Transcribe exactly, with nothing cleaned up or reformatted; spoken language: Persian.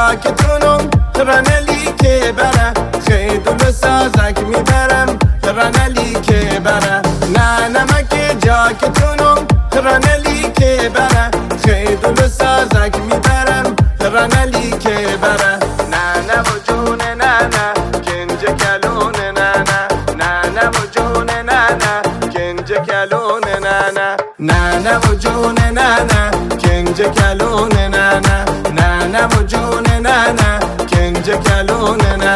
جاکتونم رنلی که بره خیدول سازک میبرم رنلی که بره نه نمک جاکتونم رنلی که بره خیدول سازک میبرم رنلی که بره نه نه و جون نه نه کنج کلون نه نه نه نه و جون نه نه کنج کلون نه نه نه نه و جون نه نه کنج کلون نه نه نه نه و جون نه نه کنج کلون نه